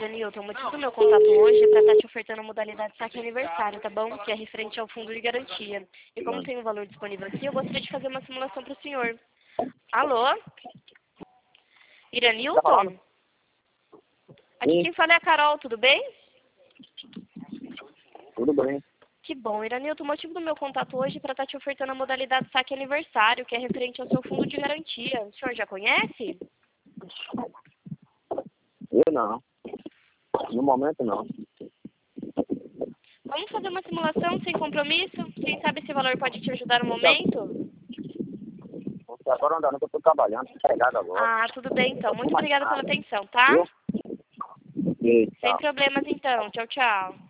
Iranilton, o motivo do meu contato hoje é para estar te ofertando a modalidade saque aniversário, tá bom? Que é referente ao fundo de garantia. E como tem um valor disponível aqui, eu gostaria de fazer uma simulação para o senhor. Alô? Iranilton? Aqui quem fala é a Carol, tudo bem? Tudo bem. Que bom, Iranilton, o motivo do meu contato hoje é para estar te ofertando a modalidade saque aniversário, que é referente ao seu fundo de garantia. O senhor já conhece? Eu não. No momento, não. Vamos fazer uma simulação sem compromisso? Quem sabe esse valor pode te ajudar no momento? Porque agora andando, que eu estou trabalhando, pegado agora. Ah, tudo bem então. Muito obrigada pela atenção, tá? Viu? E, Sem tá. problemas então. Tchau, tchau.